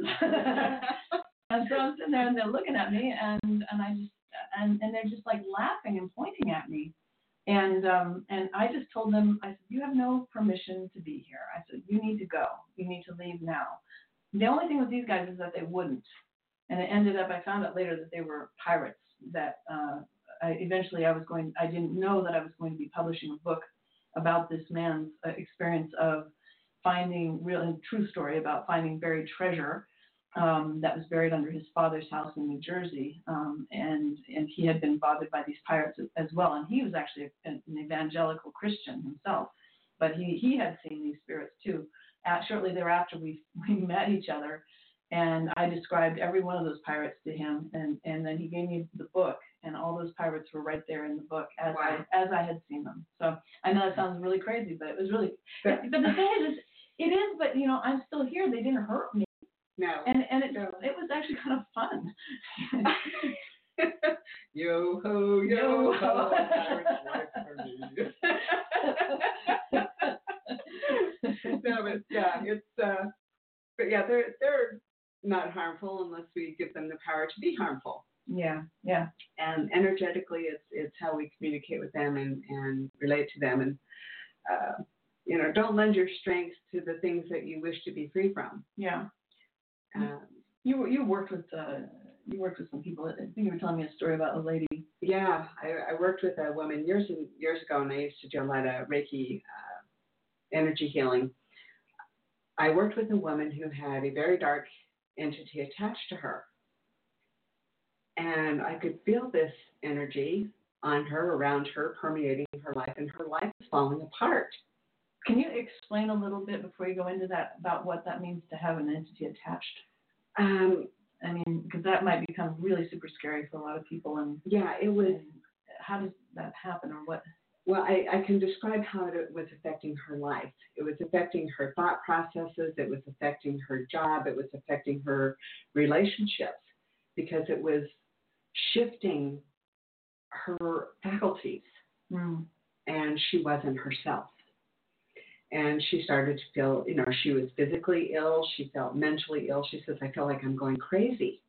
And so I'm sitting there, and they're looking at me, and, and I just and, and they're just like laughing and pointing at me. And um and I just told them, I said, you have no permission to be here. I said, you need to go. You need to leave now. The only thing with these guys is that they wouldn't. And it ended up, I found out later that they were pirates. That uh, I, eventually I was going, I didn't know that I was going to be publishing a book about this man's uh, experience of finding real and true story about finding buried treasure um, that was buried under his father's house in New Jersey, um, and and he had been bothered by these pirates as well, and he was actually an, an evangelical Christian himself, but he he had seen these spirits too. Uh, shortly thereafter, we we met each other, and I described every one of those pirates to him, and and then he gave me the book, and all those pirates were right there in the book as wow. I as I had seen them. So I know that sounds really crazy, but it was really. But, but the thing is, is It is, but, you know, I'm still here. They didn't hurt me. No. And and it no. it was actually kind of fun. Yo ho, yo, Yo ho, ho. Irish life for me. No, but yeah, it's uh, but yeah, they're they're not harmful unless we give them the power to be harmful. Yeah, yeah. And energetically, it's it's how we communicate with them and and relate to them, and uh, you know, don't lend your strength to the things that you wish to be free from. Yeah. Um, you you worked with uh, you worked with some people. I think you were telling me a story about a lady. Yeah, I, I worked with a woman years and years ago, and I used to do a lot of Reiki uh, energy healing. I worked with a woman who had a very dark entity attached to her, and I could feel this energy on her, around her, permeating her life, and her life was falling apart. Can you explain a little bit before you go into that about what that means to have an entity attached? Um, I mean, because that might become really super scary for a lot of people. And yeah, it was. How does that happen, or what? Well, I, I can describe how it was affecting her life. It was affecting her thought processes. It was affecting her job. It was affecting her relationships because it was shifting her faculties, mm. and she wasn't herself. And she started to feel, you know, she was physically ill. She felt mentally ill. She says, I feel like I'm going crazy.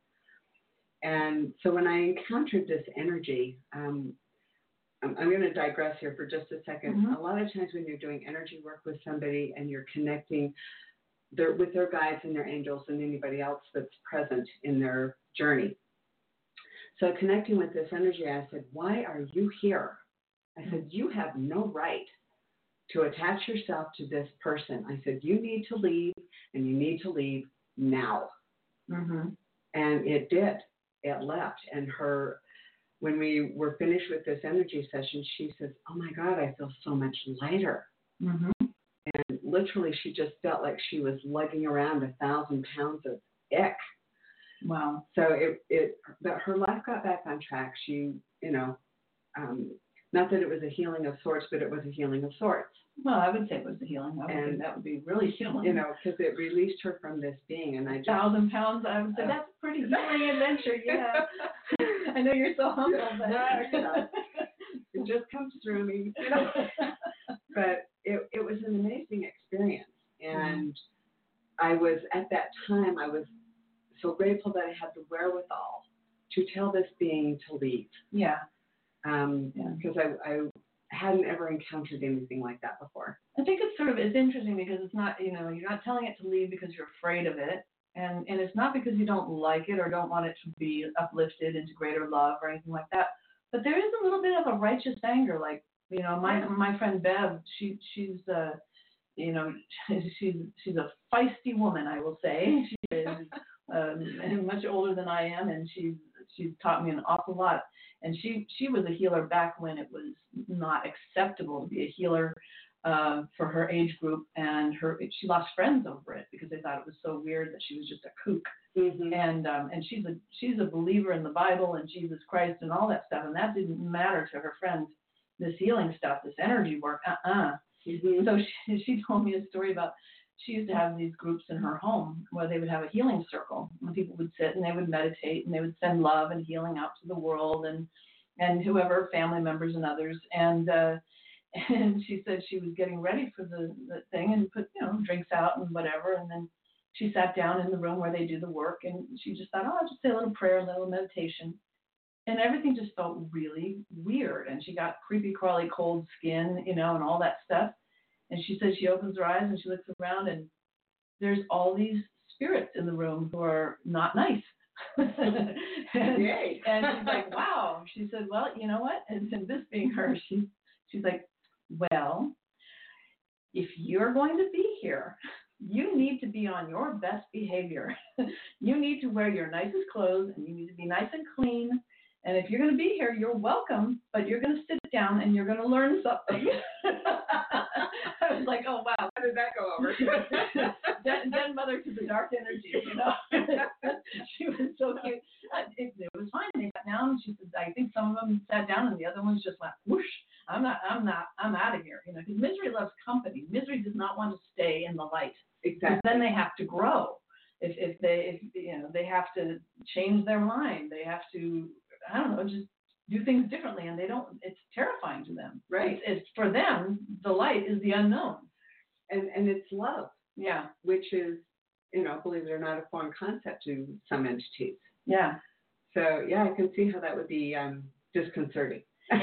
And so when I encountered this energy, um, I'm, I'm going to digress here for just a second. Mm-hmm. A lot of times when you're doing energy work with somebody and you're connecting their, with their guides and their angels and anybody else that's present in their journey. So connecting with this energy, I said, why are you here? I said, you have no right to attach yourself to this person. I said, you need to leave, and you need to leave now. Mm-hmm. And it did. It left. And her, when we were finished with this energy session, she says, oh my God, I feel so much lighter. Mm-hmm. And literally, she just felt like she was lugging around a thousand pounds of ick. Wow. So it, it, but her life got back on track. She, you know, um, not that it was a healing of sorts, but it was a healing of sorts. Well, I would say it was a healing. I would and, think that would be really healing. You know, because it released her from this being. And I just, thousand pounds, I would say, uh, that's a pretty healing adventure, yeah. I know you're so humble, but well, you know, it just comes through me, you know. But it, it was an amazing experience. And mm-hmm. I was, at that time, I was so grateful that I had the wherewithal to tell this being to leave. Yeah. Um, yeah. Because I, I hadn't ever encountered anything like that before. I think it's sort of, it's interesting because it's not, you know, you're not telling it to leave because you're afraid of it. And, and it's not because you don't like it or don't want it to be uplifted into greater love or anything like that. But there is a little bit of a righteous anger. Like, you know, my my friend Bev, she she's, uh, you know, she's she's a feisty woman, I will say. She is um, much older than I am, and she's she's taught me an awful lot. And she she was a healer back when it was not acceptable to be a healer uh, for her age group, and her she lost friends over it because they thought it was so weird that she was just a kook. Mm-hmm. And um, and she's a she's a believer in the Bible and Jesus Christ and all that stuff, and that didn't matter to her friends. This healing stuff, this energy work, uh-uh. Mm-hmm. So she she told me a story about she used to have these groups in her home where they would have a healing circle, and people would sit and they would meditate and they would send love and healing out to the world and and whoever, family members and others. And uh, and she said she was getting ready for the, the thing and put, you know, drinks out and whatever, and then she sat down in the room where they do the work, and she just thought, oh, I'll just say a little prayer, a little meditation. And everything just felt really weird. And she got creepy, crawly, cold skin, you know, and all that stuff. And she says she opens her eyes and she looks around, and there's all these spirits in the room who are not nice. and, Yay. and she's like, wow. She said, well, you know what? And, and this being her, she, she's like, well, if you're going to be here, you need to be on your best behavior. You need to wear your nicest clothes, and you need to be nice and clean. And if you're going to be here, you're welcome, but you're going to sit down and you're going to learn something. I was like, oh, wow. How did that go over? Den, den mother to the dark energy, you know. She was so cute. It, it was fine. They sat down. She said, I think some of them sat down and the other ones just went, whoosh. I'm not, I'm not, I'm out of here. You know, because misery loves company. Misery does not want to stay in the light. Exactly. Then they have to grow. if if they if you know they have to change their mind, they have to I don't know just do things differently, and they don't. It's terrifying to them. Right. It's, it's for them. The light is the unknown, and and it's love. Yeah. Which is, you know, believe it or not, a foreign concept to some entities. Yeah. So yeah, I can see how that would be um, disconcerting.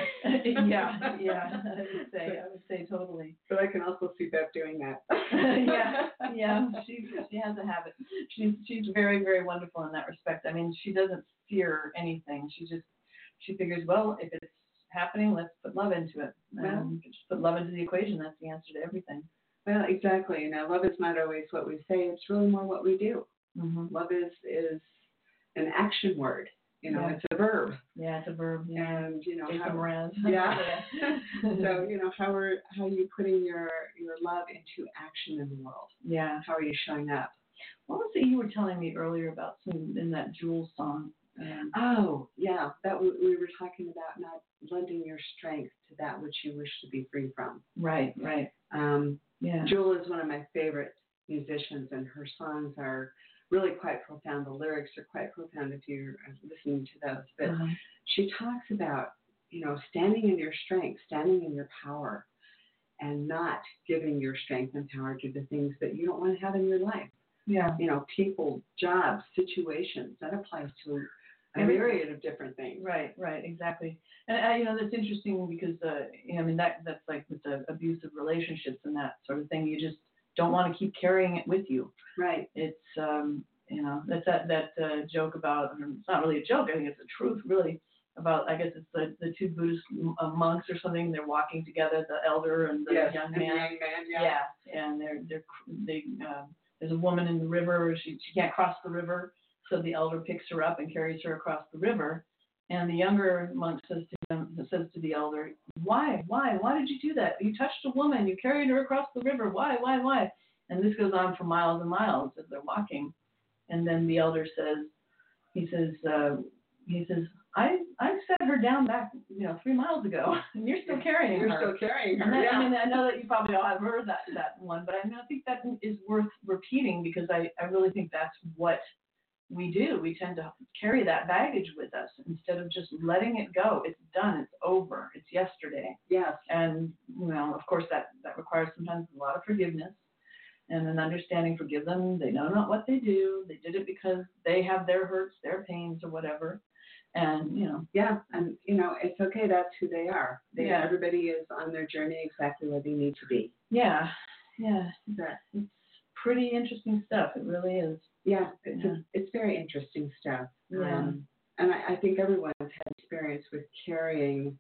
yeah, yeah, I would say, I would say totally. But I can also see Beth doing that. yeah, yeah, she she has a habit. She's she's very very wonderful in that respect. I mean, she doesn't fear anything. She just she figures, well, if it's happening, let's put love into it. Well, um, just put love into the equation. That's the answer to everything. Well, exactly. Now, love is not always what we say. It's really more what we do. Mm-hmm. Love is is an action word. You know, yeah. it's a verb. Yeah, it's a verb. Yeah. And you know, Jason how, Mraz. yeah. So you know, how are how are you putting your your love into action in the world? Yeah. How are you showing up? What was it you were telling me earlier about some in that Jules song? Um, oh, yeah, that we, we were talking about not lending your strength to that which you wish to be free from. Right, right. Um, yeah. Jewel is one of my favorite musicians, and her songs are really quite profound. The lyrics are quite profound if you're listening to those. But uh-huh. she talks about, you know, standing in your strength, standing in your power, and not giving your strength and power to the things that you don't want to have in your life. Yeah. You know, people, jobs, situations. That applies to a myriad of different things. Right, right, exactly. And uh, you know, that's interesting because uh, you know, I mean, that that's like with the abusive relationships and that sort of thing. You just don't want to keep carrying it with you. Right. It's um, you know, that's that that uh, joke about. I mean, it's not really a joke. I think it's the truth, really. About I guess it's the the two Buddhist uh, monks or something. They're walking together, the elder and the yes, young and man. The young man. Yeah. Yeah, and they're they're they. Uh, there's a woman in the river. She she can't cross the river. So the elder picks her up and carries her across the river, and the younger monk says to him, says to the elder, "Why, why, why did you do that? You touched a woman. You carried her across the river. Why, why, why?" And this goes on for miles and miles as they're walking, and then the elder says, he says, uh, he says, "I I set her down back, you know, three miles ago, and you're still carrying you're her." You're still carrying her. And that, yeah. I mean, I know that you probably all have heard that that one, but I mean, I think that is worth repeating because I I really think that's what we do. We tend to carry that baggage with us instead of just letting it go. It's done. It's over. It's yesterday. Yes. And, you know, of course, that, that requires sometimes a lot of forgiveness and an understanding. Forgive them. They know not what they do. They did it because they have their hurts, their pains, or whatever. And, you know. Yeah. And, you know, it's okay. That's who they are. They, yeah. Everybody is on their journey exactly where they need to be. Yeah. Yeah. That, it's pretty interesting stuff. It really is. Yeah, it's yeah. A, it's very interesting stuff. Yeah. Um, and I, I think everyone's had experience with carrying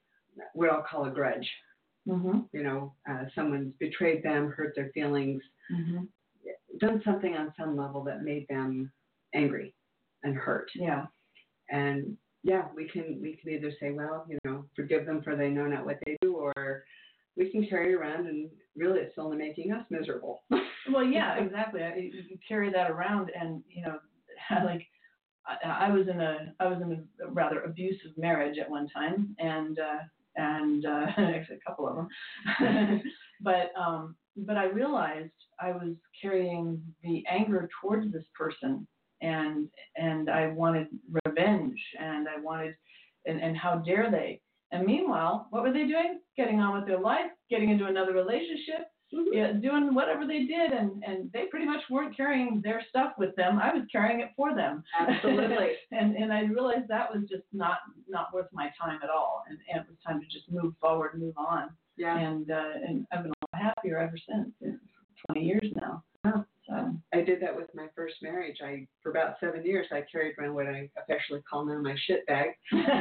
what I'll call a grudge. Mm-hmm. You know, uh, someone's betrayed them, hurt their feelings, mm-hmm. done something on some level that made them angry and hurt. Yeah. And yeah, we can we can either say, well, you know, forgive them for they know not what they do, or we can carry around and really it's only making us miserable. Well, yeah, exactly. I, you carry that around, and you know, like I, I was in a I was in a rather abusive marriage at one time, and uh, and uh, actually a couple of them. but um, but I realized I was carrying the anger towards this person, and and I wanted revenge, and I wanted, and, and how dare they? And meanwhile, what were they doing? Getting on with their life, getting into another relationship. Mm-hmm. Yeah, doing whatever they did, and, and they pretty much weren't carrying their stuff with them. I was carrying it for them. Absolutely. and and I realized that was just not, not worth my time at all. And, and it was time to just move forward and move on. Yeah. And uh, and I've been a lot happier ever since. It's twenty years now. Oh. So I did that with my first marriage. I for about seven years I carried around what I affectionately call now my shit bag.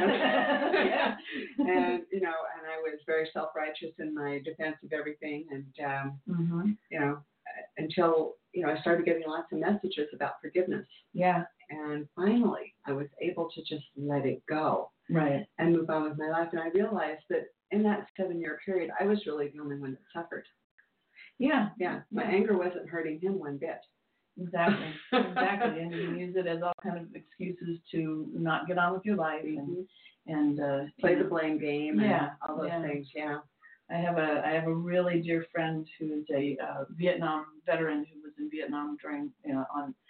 yeah. And you know, and I was very self-righteous in my defense of everything, and um, mm-hmm. you know, until you know I started getting lots of messages about forgiveness. Yeah. And finally, I was able to just let it go. Right. And move on with my life. And I realized that in that seven-year period, I was really the only one that suffered. Yeah. Yeah. My yeah. anger wasn't hurting him one bit. Exactly. Exactly. And you can use it as all kind of excuses to not get on with your life and mm-hmm. and uh, play you know, the blame game. Yeah. And all those yeah. things. Yeah. I have a I have a really dear friend who is a uh, Vietnam veteran who was in Vietnam during you know on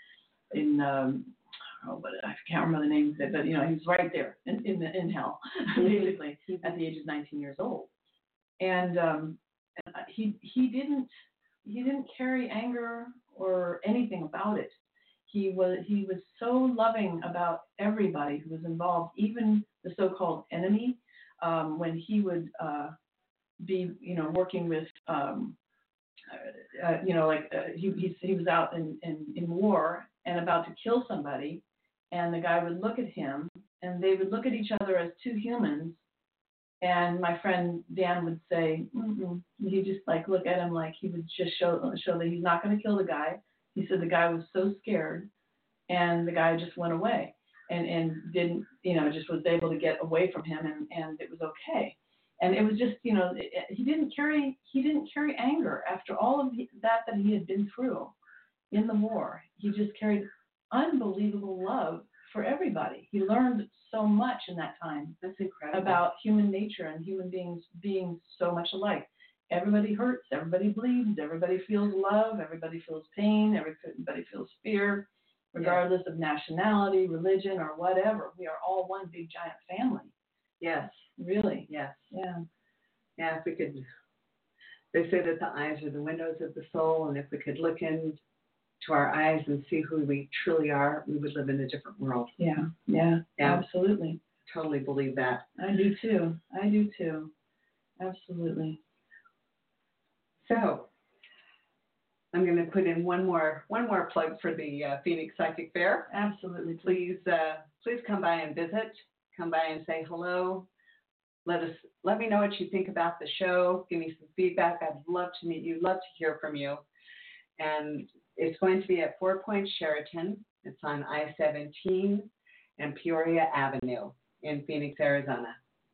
in um, oh, but I can't remember the name of it, but you know, he was right there in in, the, in hell, basically, at the age of nineteen years old, and um, he he didn't he didn't carry anger or anything about it. He was he was so loving about everybody who was involved, even the so-called enemy. Um, when he would uh, be, you know, working with, um, uh, you know, like uh, he, he he was out in, in, in war and about to kill somebody, and the guy would look at him, and they would look at each other as two humans, and my friend Dan would say, mm-mm. He just like look at him like he would just show show that he's not going to kill the guy. He said the guy was so scared, and the guy just went away. And, and didn't, you know, just was able to get away from him, and, and it was okay. And it was just, you know, it, he didn't carry he didn't carry anger after all of that that he had been through in the war. He just carried unbelievable love for everybody. He learned so much in that time. That's incredible. About human nature and human beings being so much alike. Everybody hurts, everybody bleeds, everybody feels love, everybody feels pain, everybody feels fear. Regardless of nationality, religion, or whatever, we are all one big giant family. Yes. Really? Yes. Yeah. Yeah, if we could, they say that the eyes are the windows of the soul, and if we could look into our eyes and see who we truly are, we would live in a different world. Yeah, yeah, yeah. Absolutely. Totally believe that. I do too. I do too. Absolutely. So, I'm going to put in one more one more plug for the uh, Phoenix Psychic Fair. Absolutely. Please uh, please come by and visit. Come by and say hello. Let us let me know what you think about the show. Give me some feedback. I'd love to meet you. Love to hear from you. And it's going to be at Four Points Sheraton. It's on I seventeen and Peoria Avenue in Phoenix, Arizona.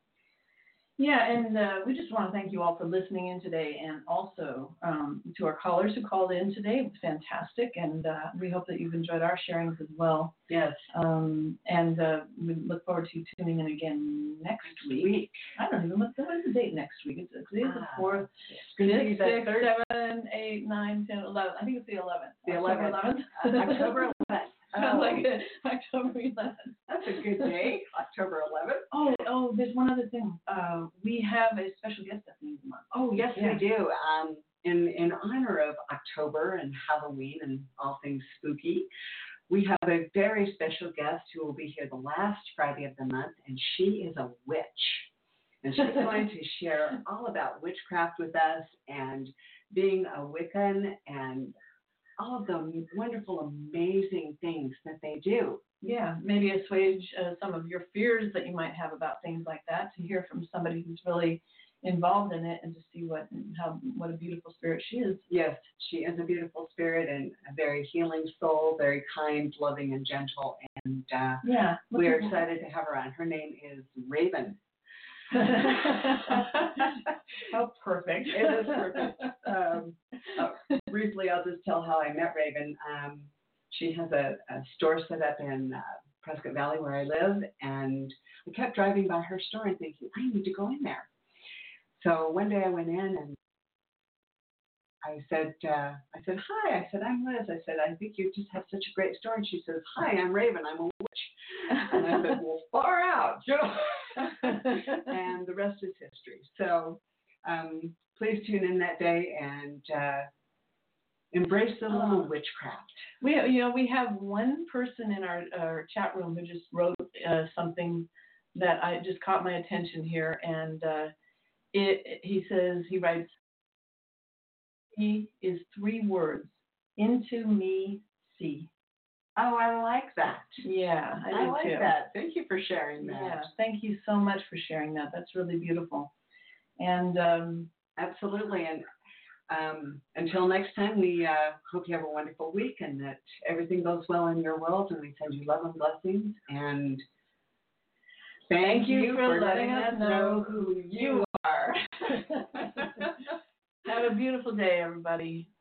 Yeah, and uh, we just want to thank you all for listening in today, and also um, to our callers who called in today. It was fantastic, and uh, we hope that you've enjoyed our sharings as well. Yes. Um, and uh, we look forward to tuning in again next week. week. I don't even know what, what is the date next week. It's, it's the fourth, fifth, sixth, seven, eight, nine, ten, eleven. I think it's the eleventh. The eleventh. October eleventh. Sounds like it. October eleventh. That's a good day. October eleventh. Oh, oh, there's one other thing. Uh, we have a special guest at the end of the month. Oh, yes, yeah. we do. Um, in in honor of October and Halloween and all things spooky, we have a very special guest who will be here the last Friday of the month, and she is a witch. And she's going to share all about witchcraft with us and being a Wiccan and all of the wonderful, amazing things that they do. Yeah, maybe assuage uh, some of your fears that you might have about things like that, to hear from somebody who's really involved in it and to see what how what a beautiful spirit she is. Yes, she is a beautiful spirit and a very healing soul, very kind, loving, and gentle. And uh, yeah, we're excited to have her on. Her name is Raven. How perfect. It is perfect. Um, uh, briefly, I'll just tell how I met Raven. Um, she has a, a store set up in uh, Prescott Valley where I live, and I kept driving by her store and thinking, I need to go in there. So one day I went in and I said, uh, I said, hi. I said, I'm Liz. I said, I think you just have such a great store. And she says, hi, I'm Raven. I'm a witch. And I said, well, far out. You know? And the rest is history. So um, please tune in that day and uh, embrace the little uh, witchcraft. We, you know, we have one person in our, our chat room who just wrote uh, something that I just caught my attention here, and uh, it, he says, he writes, he is three words, into me, see. Oh, I like that. Yeah, I, I do like too. that. Thank you for sharing that. Yeah, thank you so much for sharing that. That's really beautiful. And um, absolutely. And um, until next time, we uh, hope you have a wonderful week and that everything goes well in your world. And we send you love and blessings. And thank, thank you, you for, for letting, letting us know, know who you are. Have a beautiful day, everybody.